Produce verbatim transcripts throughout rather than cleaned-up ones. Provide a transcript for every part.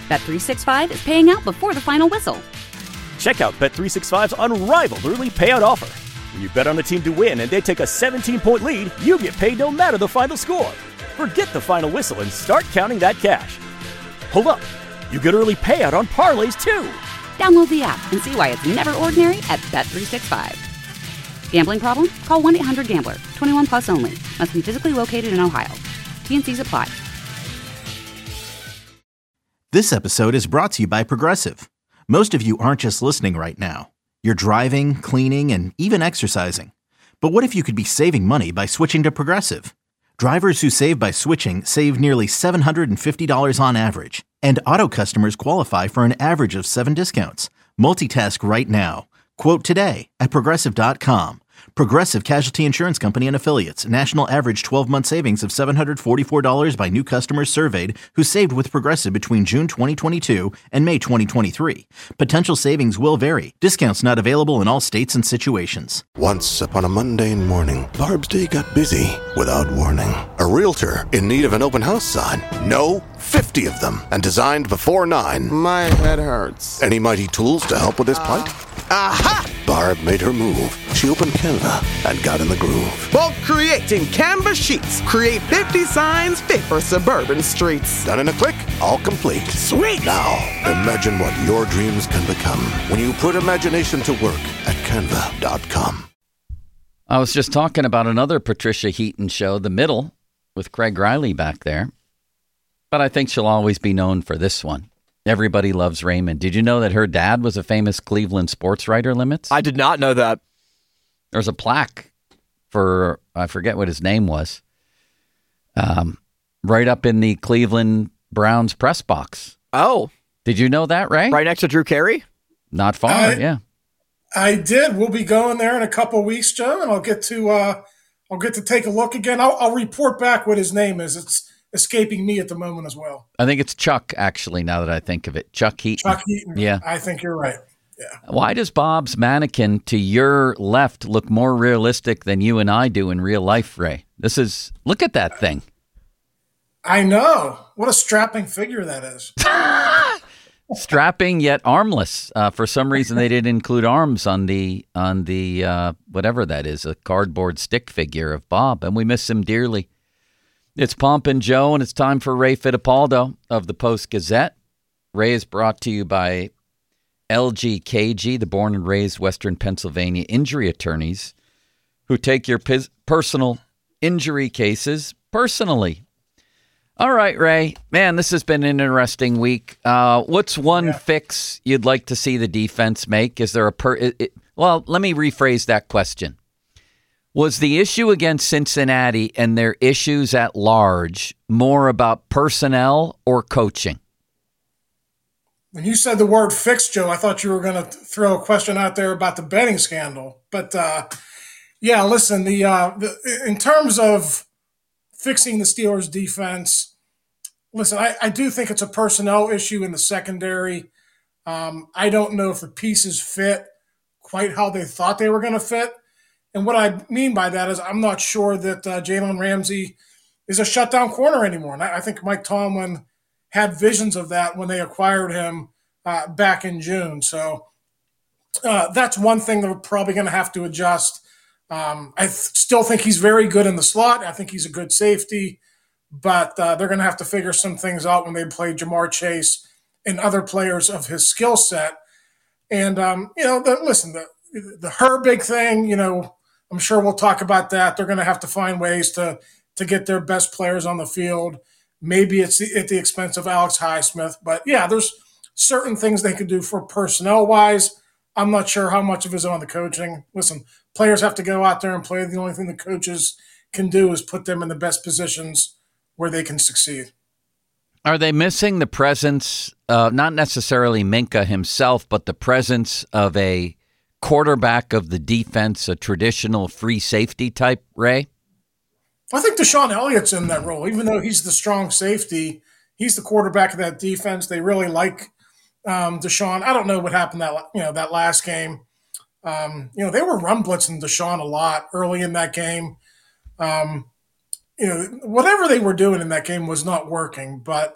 Bet three sixty-five is paying out before the final whistle. Check out Bet three sixty-five's unrivaled early payout offer. When you bet on a team to win and they take a seventeen-point lead, you get paid no matter the final score. Forget the final whistle and start counting that cash. Hold up. You get early payout on parlays, too. Download the app and see why it's never ordinary at Bet three sixty-five. Gambling problem? Call one eight hundred gambler. twenty-one plus only. Must be physically located in Ohio. T and C's apply. This episode is brought to you by Progressive. Most of you aren't just listening right now. You're driving, cleaning, and even exercising. But what if you could be saving money by switching to Progressive? Drivers who save by switching save nearly seven hundred fifty dollars on average. And auto customers qualify for an average of seven discounts. Multitask right now. Quote today at Progressive dot com. Progressive Casualty Insurance Company and Affiliates. National average twelve-month savings of seven hundred forty-four dollars by new customers surveyed who saved with Progressive between June twenty twenty-two and May twenty twenty-three. Potential savings will vary. Discounts not available in all states and situations. Once upon a mundane morning, Barb's day got busy without warning. A realtor in need of an open house sign. No, fifty of them, and designed before nine. My head hurts. Any mighty tools to help with this plight? Aha! Barb made her move. She opened Canva and got in the groove. Bulk creating Canva sheets. Create fifty signs fit for suburban streets. Done in a click, all complete. Sweet! Now, imagine what your dreams can become when you put imagination to work at canva dot com. I was just talking about another Patricia Heaton show, The Middle, with Craig Riley back there. But I think she'll always be known for this one. Everybody Loves Raymond. Did you know that her dad was a famous Cleveland sports writer, Limits? I did not know that. There's a plaque for, I forget what his name was, um, right up in the Cleveland Browns press box. Oh. Did you know that, Ray? Right next to Drew Carey? Not far, I, yeah. I did. We'll be going there in a couple of weeks, Joe, and I'll get to uh, I'll get to take a look again. I'll, I'll report back what his name is. It's escaping me at the moment as well. I think it's Chuck, actually, now that I think of it. Chuck Heaton. Chuck Heaton. Yeah. I think you're right. Yeah. Why does Bob's mannequin to your left look more realistic than you and I do in real life, Ray? This is, look at that thing. I know. What a strapping figure that is. Strapping yet armless. Uh, for some reason, they didn't include arms on the, on the uh, whatever that is, a cardboard stick figure of Bob, and we miss him dearly. It's Pomp and Joe, and it's time for Ray Fittipaldo of the Post-Gazette. Ray is brought to you by L G K G, the born and raised Western Pennsylvania injury attorneys who take your pis- personal injury cases personally. All right, Ray. Man, this has been an interesting week. Uh, what's one yeah. fix you'd like to see the defense make? Is there a per? It, it, well, let me rephrase that question. Was the issue against Cincinnati and their issues at large more about personnel or coaching? When you said the word fix, Joe, I thought you were going to throw a question out there about the betting scandal. But, uh, yeah, listen, the, uh, the in terms of fixing the Steelers' defense, listen, I, I do think it's a personnel issue in the secondary. Um, I don't know if the pieces fit quite how they thought they were going to fit. And what I mean by that is I'm not sure that uh, Jalen Ramsey is a shutdown corner anymore. And I, I think Mike Tomlin had visions of that when they acquired him uh, back in June. So uh, that's one thing that we're probably going to have to adjust. Um, I th- still think he's very good in the slot. I think he's a good safety. But uh, they're going to have to figure some things out when they play Jamar Chase and other players of his skill set. And, um, you know, the, listen, the, the her big thing, you know, I'm sure we'll talk about that. They're going to have to find ways to to get their best players on the field. Maybe it's at the expense of Alex Highsmith. But, yeah, there's certain things they could do for personnel-wise. I'm not sure how much of it is on the coaching. Listen, players have to go out there and play. The only thing the coaches can do is put them in the best positions where they can succeed. Are they missing the presence, uh, not necessarily Minka himself, but the presence of a quarterback of the defense, a traditional free safety type, Ray? I think Deshaun Elliott's in that role. Even though he's the strong safety, he's the quarterback of that defense. They really like um, Deshaun. I don't know what happened that you know that last game. Um, you know, they were run blitzing Deshaun a lot early in that game. Um, you know, whatever they were doing in that game was not working. But,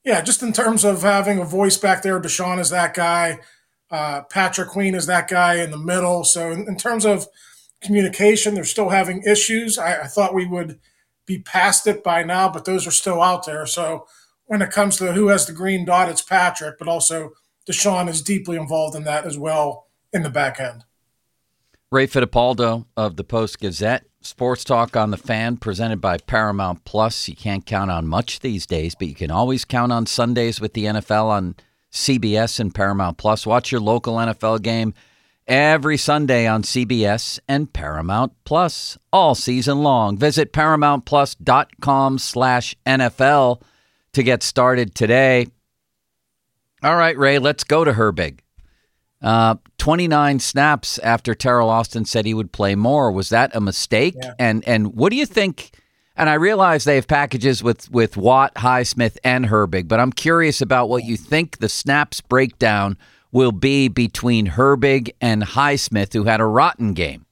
yeah, just in terms of having a voice back there, Deshaun is that guy. Uh, Patrick Queen is that guy in the middle. So in, in terms of communication, they're still having issues. I, I thought we would be past it by now, but those are still out there. So when it comes to who has the green dot, it's Patrick, but also Deshaun is deeply involved in that as well in the back end. Ray Fittipaldo of the Post-Gazette. Sports Talk on the Fan, presented by Paramount Plus. You can't count on much these days, but you can always count on Sundays with the N F L on C B S and Paramount Plus. Watch your local N F L game every Sunday on C B S and Paramount Plus all season long. Visit paramountplus.com slash NFL to get started today. All right, Ray, let's go to Herbig. Uh, twenty-nine snaps after Terrell Austin said he would play more. Was that a mistake? Yeah. And and what do you think? And I realize they have packages with, with Watt, Highsmith, and Herbig, but I'm curious about what you think the snaps breakdown will be between Herbig and Highsmith, who had a rotten game.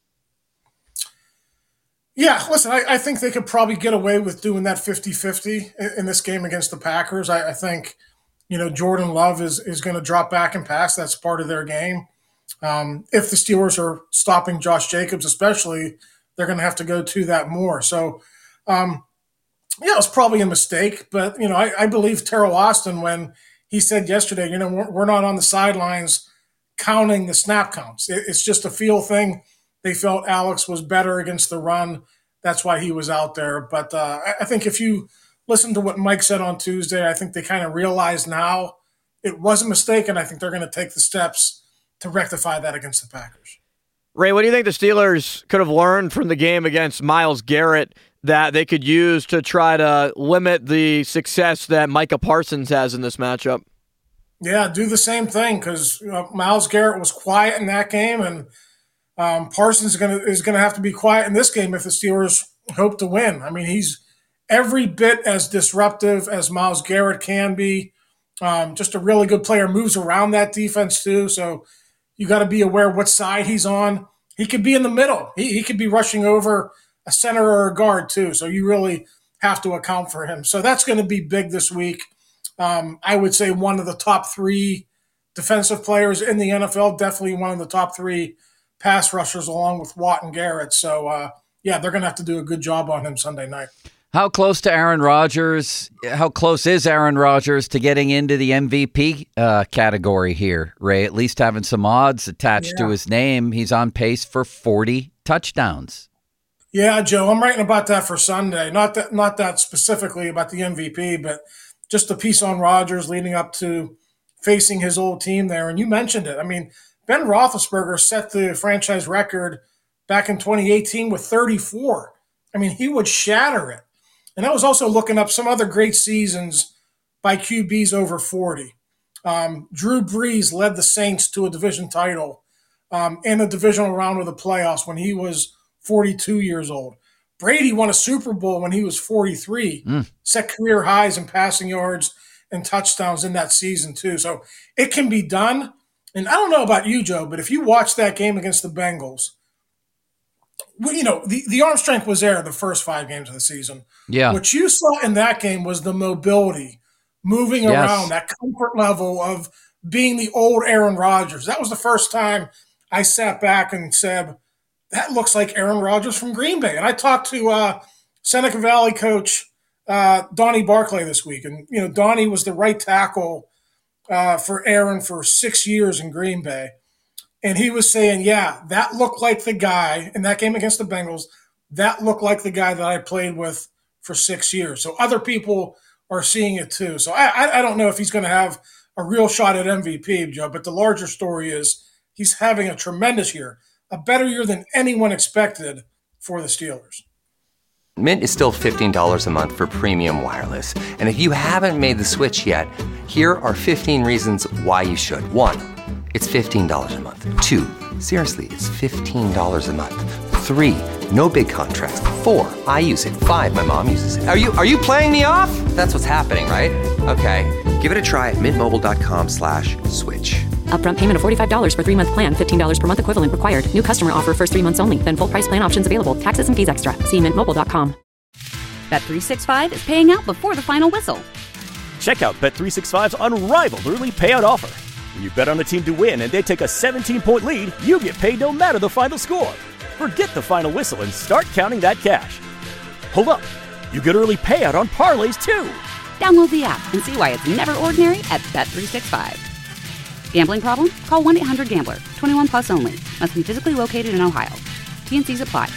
Yeah, listen, I, I think they could probably get away with doing that fifty-fifty in, in this game against the Packers. I, I think, you know, Jordan Love is, is going to drop back and pass. That's part of their game. Um, if the Steelers are stopping Josh Jacobs especially, they're going to have to go to that more. So, um, yeah, it was probably a mistake. But, you know, I, I believe Terrell Austin when he said yesterday, you know, we're, we're not on the sidelines counting the snap counts. It, it's just a feel thing. They felt Alex was better against the run. That's why he was out there. But uh, I, I think if you listen to what Mike said on Tuesday, I think they kind of realize now it was a mistake, and I think they're going to take the steps to rectify that against the Packers. Ray, what do you think the Steelers could have learned from the game against Myles Garrett that they could use to try to limit the success that Micah Parsons has in this matchup? Yeah, do the same thing because you know, Myles Garrett was quiet in that game, and um, Parsons is going to is going to have to be quiet in this game if the Steelers hope to win. I mean, he's every bit as disruptive as Myles Garrett can be. Um, just a really good player, moves around that defense too. So you got to be aware what side he's on. He could be in the middle. He, he could be rushing over a center or a guard too. So you really have to account for him. So that's going to be big this week. Um, I would say one of the top three defensive players in the N F L, definitely one of the top three pass rushers along with Watt and Garrett. So, uh, yeah, they're going to have to do a good job on him Sunday night. How close to Aaron Rodgers, how close is Aaron Rodgers to getting into the M V P uh, category here, Ray? At least having some odds attached yeah. to his name. He's on pace for forty touchdowns. Yeah, Joe, I'm writing about that for Sunday. Not that, not that specifically about the M V P, but just a piece on Rodgers leading up to facing his old team there. And you mentioned it. I mean, Ben Roethlisberger set the franchise record back in twenty eighteen with thirty-four. I mean, he would shatter it. And I was also looking up some other great seasons by Q Bs over forty. Um, Drew Brees led the Saints to a division title um, in a divisional round of the playoffs when he was forty-two years old. Brady won a Super Bowl when he was forty-three, mm. set career highs in passing yards and touchdowns in that season too. So it can be done. And I don't know about you, Joe, but if you watch that game against the Bengals, well, you know, the, the arm strength was there the first five games of the season. Yeah. What you saw in that game was the mobility, moving yes. around, that comfort level of being the old Aaron Rodgers. That was the first time I sat back and said, that looks like Aaron Rodgers from Green Bay. And I talked to uh, Seneca Valley coach uh, Donnie Barclay this week. And, you know, Donnie was the right tackle uh, for Aaron for six years in Green Bay. And he was saying, yeah, that looked like the guy in that game against the Bengals. That looked like the guy that I played with for six years. So other people are seeing it too. So I, I don't know if he's going to have a real shot at M V P, Joe, but the larger story is he's having a tremendous year, a better year than anyone expected for the Steelers. Mint is still fifteen dollars a month for premium wireless. And if you haven't made the switch yet, here are fifteen reasons why you should. One, it's fifteen dollars a month. Two, seriously, it's fifteen dollars a month. Three, no big contracts. Four, I use it. Five, my mom uses it. Are you are you playing me off? That's what's happening, right? Okay, give it a try at mintmobile.com slash switch. Upfront payment of forty-five dollars for three-month plan, fifteen dollars per month equivalent required. New customer offer first three months only. Then full price plan options available. Taxes and fees extra. See mint mobile dot com. Bet three sixty-five is paying out before the final whistle. Check out Bet three sixty-five's unrivaled early payout offer. When you bet on a team to win and they take a seventeen-point lead, you get paid no matter the final score. Forget the final whistle and start counting that cash. Hold up. You get early payout on parlays, too. Download the app and see why it's never ordinary at Bet three sixty-five. Gambling problem? Call one eight hundred gambler. twenty-one plus only. Must be physically located in Ohio. T N Cs apply.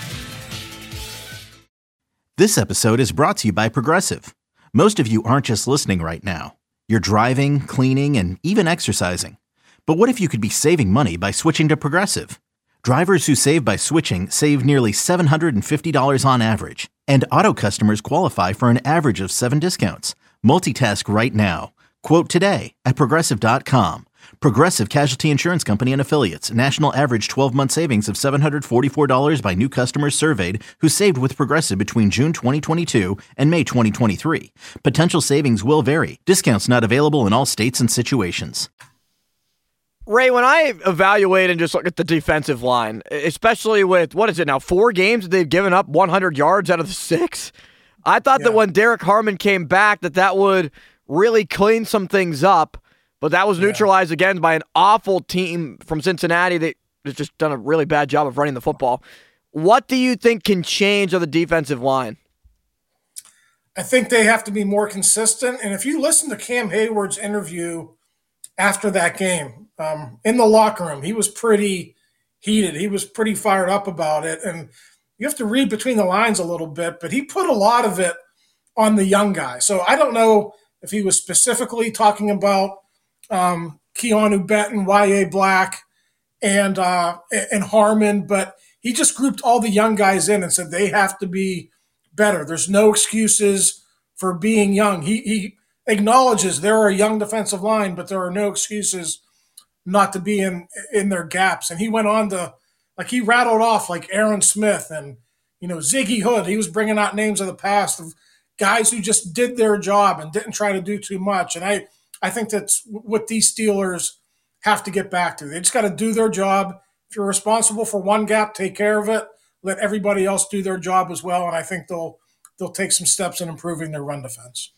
This episode is brought to you by Progressive. Most of you aren't just listening right now. You're driving, cleaning, and even exercising. But what if you could be saving money by switching to Progressive? Drivers who save by switching save nearly seven hundred fifty dollars on average. And auto customers qualify for an average of seven discounts. Multitask right now. Quote today at Progressive dot com. Progressive Casualty Insurance Company and Affiliates. National average twelve-month savings of seven hundred forty-four dollars by new customers surveyed who saved with Progressive between June twenty twenty-two and May twenty twenty-three. Potential savings will vary. Discounts not available in all states and situations. Ray, when I evaluate and just look at the defensive line, especially with, what is it now, four games they've given up one hundred yards out of the six, I thought yeah. that when Derek Harmon came back that that would really clean some things up. But that was neutralized yeah. again by an awful team from Cincinnati that has just done a really bad job of running the football. What do you think can change on the defensive line? I think they have to be more consistent. And if you listen to Cam Hayward's interview after that game, um, in the locker room, he was pretty heated. He was pretty fired up about it. And you have to read between the lines a little bit, but he put a lot of it on the young guy. So I don't know if he was specifically talking about Um, Keanu Benton, Y A. Black, and uh, and Harmon, but he just grouped all the young guys in and said they have to be better. There's no excuses for being young. He he acknowledges there are a young defensive line, but there are no excuses not to be in in their gaps. And he went on to, like, he rattled off like Aaron Smith and, you know, Ziggy Hood. He was bringing out names of the past of guys who just did their job and didn't try to do too much. And I. I think that's what these Steelers have to get back to. They just got to do their job. If you're responsible for one gap, take care of it. Let everybody else do their job as well, and I think they'll they'll take some steps in improving their run defense.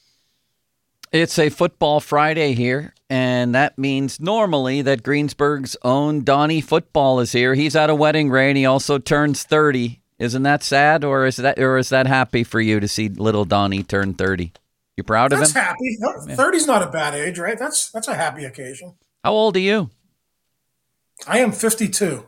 It's a football Friday here, and that means normally that Greensburg's own Donnie Football is here. He's at a wedding, Ray, and he also turns thirty. Isn't that sad, or is that or is that happy for you to see little Donnie turn thirty? You proud of that's him? That's happy. thirty's not a bad age, right? That's that's a happy occasion. How old are you? I am fifty-two.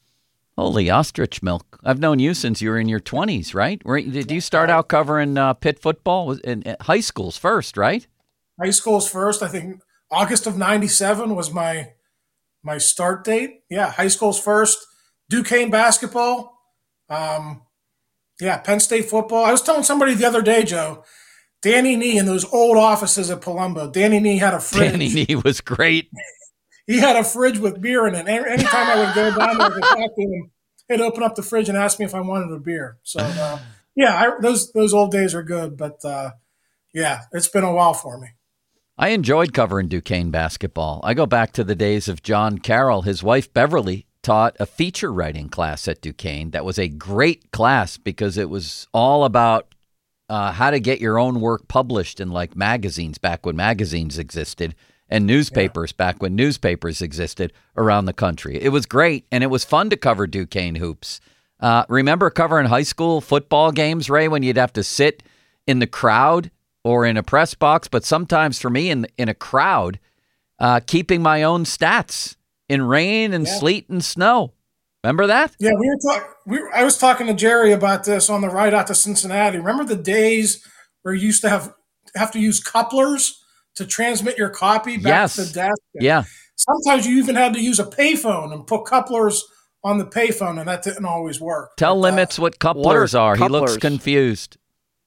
Holy ostrich milk. I've known you since you were in your twenties, right? Did you start out covering uh, Pitt football? In, in high schools first, right? High schools first. I think August of ninety-seven was my my start date. Yeah, high schools first. Duquesne basketball. Um, yeah, Penn State football. I was telling somebody the other day, Joe, Danny Nee in those old offices at Palumbo. Danny Nee had a fridge. Danny Nee was great. He had a fridge with beer in it. Anytime I would go down there to talk to him, he'd open up the fridge and ask me if I wanted a beer. So, uh, yeah, I, those those old days are good. But, uh, yeah, it's been a while for me. I enjoyed covering Duquesne basketball. I go back to the days of John Carroll. His wife, Beverly, taught a feature writing class at Duquesne. That was a great class because it was all about Uh, how to get your own work published in like magazines back when magazines existed and newspapers yeah. back when newspapers existed around the country. It was great, and it was fun to cover Duquesne hoops. Uh, remember covering high school football games, Ray, when you'd have to sit in the crowd or in a press box, but sometimes for me in in a crowd, uh, keeping my own stats in rain and yeah. sleet and snow. Remember that? Yeah, we were talking. We were, I was talking to Jerry about this on the ride out to Cincinnati. Remember the days where you used to have have to use couplers to transmit your copy back yes. to the desk? Yeah. Sometimes you even had to use a payphone and put couplers on the payphone, and that didn't always work. Tell but, Limits uh, what couplers what are. are. Couplers? He looks confused.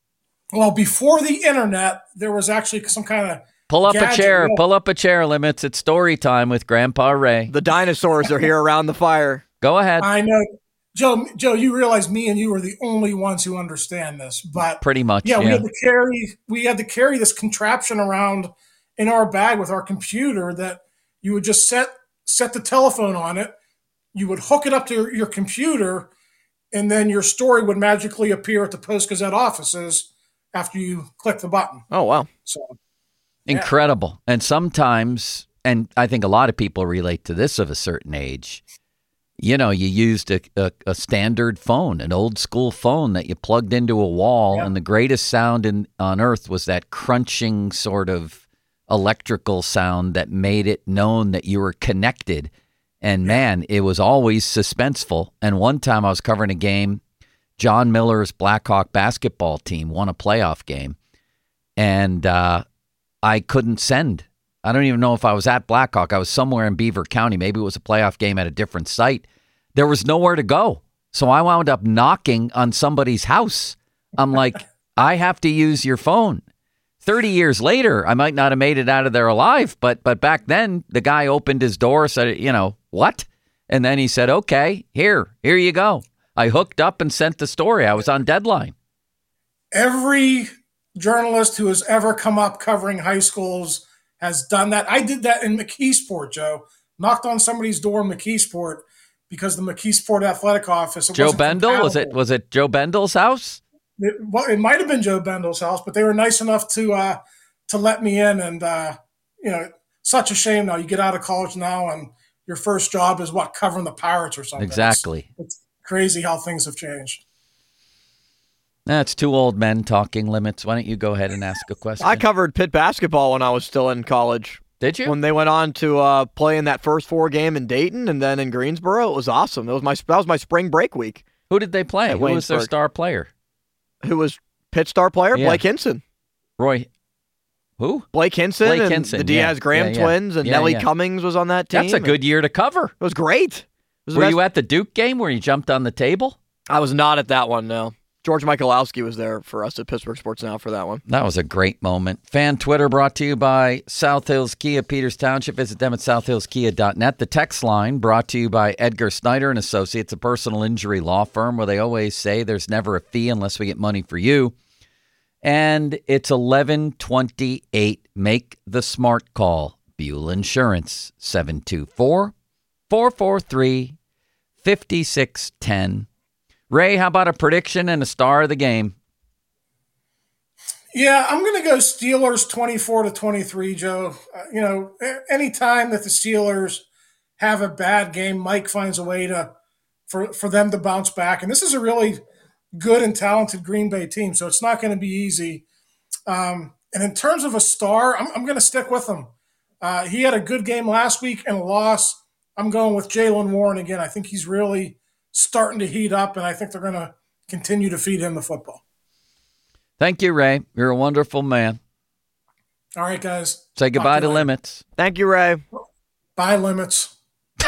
Well, before the internet, there was actually some kind of Pull up gadget. a chair. Yeah. Pull up a chair, Limits. It's story time with Grandpa Ray. The dinosaurs are here around the fire. Go ahead. I know. Joe, Joe, you realize me and you are the only ones who understand this, but pretty much. Yeah, yeah. we had to carry we had to carry this contraption around in our bag with our computer that you would just set set the telephone on it. You would hook it up to your, your computer, and then your story would magically appear at the Post-Gazette offices after you click the button. Oh wow! So Incredible. And sometimes, and I think a lot of people relate to this of a certain age, you know, you used a, a, a standard phone, an old school phone that you plugged into a wall, yeah. and the greatest sound in, on earth was that crunching sort of electrical sound that made it known that you were connected. And man, it was always suspenseful. And one time I was covering a game, John Miller's Blackhawk basketball team won a playoff game, and uh, I couldn't send. I don't even know if I was at Blackhawk. I was somewhere in Beaver County. Maybe it was a playoff game at a different site. There was nowhere to go. So I wound up knocking on somebody's house. I'm like, I have to use your phone. thirty years later, I might not have made it out of there alive. But but back then, the guy opened his door, said, you know, what? And then he said, okay, here, here you go. I hooked up and sent the story. I was on deadline. Every journalist who has ever come up covering high schools has done that. I did that in McKeesport, Joe. Knocked on somebody's door in McKeesport because the McKeesport athletic office. Joe Bendel? Was it was it Joe Bendel's house? It, well, it might have been Joe Bendel's house, but they were nice enough to uh, to let me in. And, uh, you know, such a shame now. You get out of college now and your first job is, what, covering the Pirates or something. Exactly. It's, it's crazy how things have changed. That's two old men talking limits. Why don't you go ahead and ask a question? I covered Pitt basketball when I was still in college. Did you? When they went on to uh, play in that first four game in Dayton and then in Greensboro, it was awesome. That was my that was my spring break week. Who did they play? Who was their star player? Who was Pitt star player? Yeah. Blake Hinson. Roy. Who? Blake Hinson Blake and Hinson, the Diaz-Graham yeah, yeah, yeah. twins and yeah, Nellie yeah. Cummings was on that team. That's a good year to cover. It was great. It was Were you at the Duke game where you jumped on the table? I was not at that one, no. George Michalowski was there for us at Pittsburgh Sports Now for that one. That was a great moment. Fan Twitter brought to you by South Hills Kia, Peters Township. Visit them at south hills kia dot net. The text line brought to you by Edgar Snyder and Associates, a personal injury law firm where they always say there's never a fee unless we get money for you. And it's eleven twenty-eight. Make the smart call. Buell Insurance, seven two four, four four three, five six one zero. Ray, how about a prediction and a star of the game? Yeah, I'm going to go Steelers twenty-four to twenty-three, Joe. Uh, you know, any time that the Steelers have a bad game, Mike finds a way to for, for them to bounce back. And this is a really good and talented Green Bay team, so it's not going to be easy. Um, and in terms of a star, I'm, I'm going to stick with him. Uh, he had a good game last week and a loss. I'm going with Jaylen Warren again. I think he's really starting to heat up, and I think they're going to continue to feed him the football. Thank you, Ray. You're a wonderful man. All right, guys. Say goodbye to later. Limits. Thank you, Ray. Bye, Limits.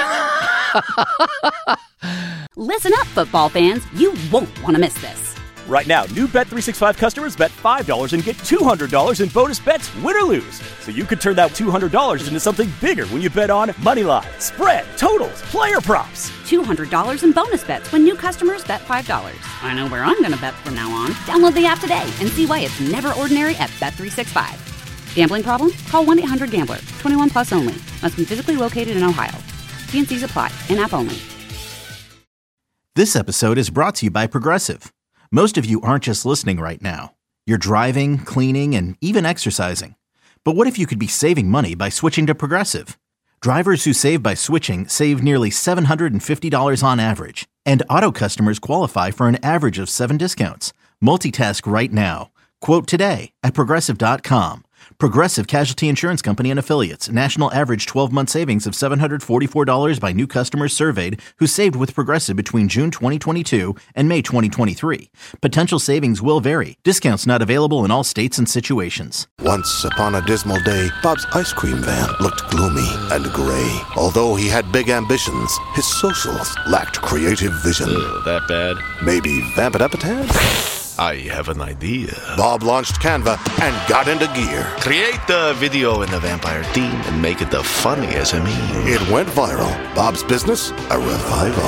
Listen up, football fans. You won't want to miss this. Right now, new Bet three sixty-five customers bet five dollars and get two hundred dollars in bonus bets, win or lose. So you could turn that two hundred dollars into something bigger when you bet on money line, spread, totals, player props. two hundred dollars in bonus bets when new customers bet five dollars. I know where I'm going to bet from now on. Download the app today and see why it's never ordinary at Bet three sixty-five. Gambling problem? Call one eight hundred gambler. twenty-one plus only. Must be physically located in Ohio. T and C's apply. In-app only. This episode is brought to you by Progressive. Most of you aren't just listening right now. You're driving, cleaning, and even exercising. But what if you could be saving money by switching to Progressive? Drivers who save by switching save nearly seven hundred fifty dollars on average. And auto customers qualify for an average of seven discounts. Multitask right now. Quote today at progressive dot com. Progressive Casualty Insurance Company and Affiliates. National average twelve-month savings of seven hundred forty-four dollars by new customers surveyed who saved with Progressive between June twenty twenty-two and May twenty twenty-three. Potential savings will vary. Discounts not available in all states and situations. Once upon a dismal day, Bob's ice cream van looked gloomy and gray. Although he had big ambitions, his socials lacked creative vision. Uh, that bad? Maybe vamp it up a tad? I have an idea. Bob launched Canva and got into gear. Create the video in the vampire theme and make it the funniest of me. It went viral. Bob's business, a revival.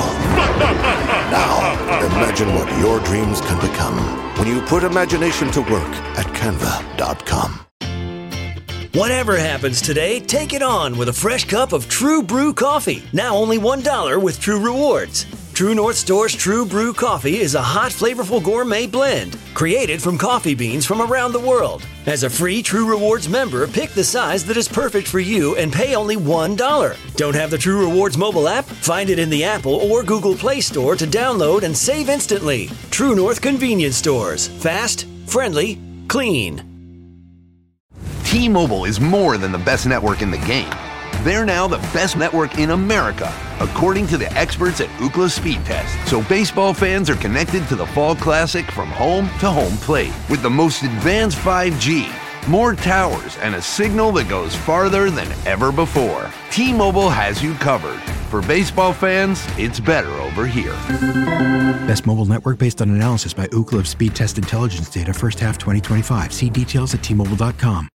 Now, imagine what your dreams can become when you put imagination to work at canva dot com. Whatever happens today, take it on with a fresh cup of True Brew coffee. Now only one dollar with True Rewards. True North Store's True Brew Coffee is a hot, flavorful gourmet blend created from coffee beans from around the world. As a free True Rewards member, pick the size that is perfect for you and pay only one dollar. Don't have the True Rewards mobile app? Find it in the Apple or Google Play Store to download and save instantly. True North Convenience Stores. Fast, friendly, clean. T-Mobile is more than the best network in the game. They're now the best network in America, according to the experts at Ookla Speed Test. So baseball fans are connected to the Fall Classic from home to home plate with the most advanced five G, more towers, and a signal that goes farther than ever before. T-Mobile has you covered. For baseball fans, it's better over here. Best mobile network based on analysis by Ookla of Speed Test Intelligence data first half twenty twenty-five. See details at T Mobile dot com.